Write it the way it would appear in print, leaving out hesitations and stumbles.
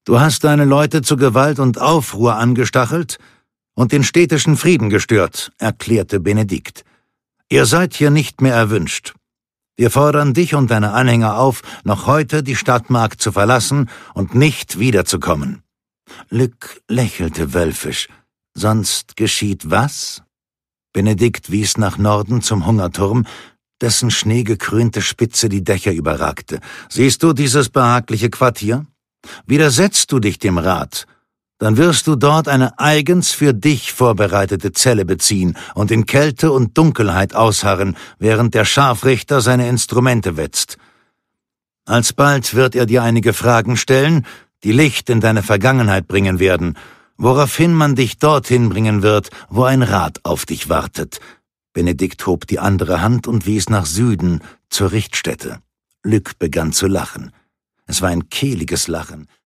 Du hast deine Leute zu Gewalt und Aufruhr angestachelt und den städtischen Frieden gestört, erklärte Benedikt. Ihr seid hier nicht mehr erwünscht. Wir fordern dich und deine Anhänger auf, noch heute die Stadtmark zu verlassen und nicht wiederzukommen. Luc lächelte wölfisch. Sonst geschieht was? Benedikt wies nach Norden zum Hungerturm, dessen schneegekrönte Spitze die Dächer überragte. Siehst du dieses behagliche Quartier? Widersetzt du dich dem Rat, dann wirst du dort eine eigens für dich vorbereitete Zelle beziehen und in Kälte und Dunkelheit ausharren, während der Scharfrichter seine Instrumente wetzt. Alsbald wird er dir einige Fragen stellen, die Licht in deine Vergangenheit bringen werden, woraufhin man dich dorthin bringen wird, wo ein Rat auf dich wartet. Benedikt hob die andere Hand und wies nach Süden, zur Richtstätte. Luc begann zu lachen. Es war ein kehliges Lachen.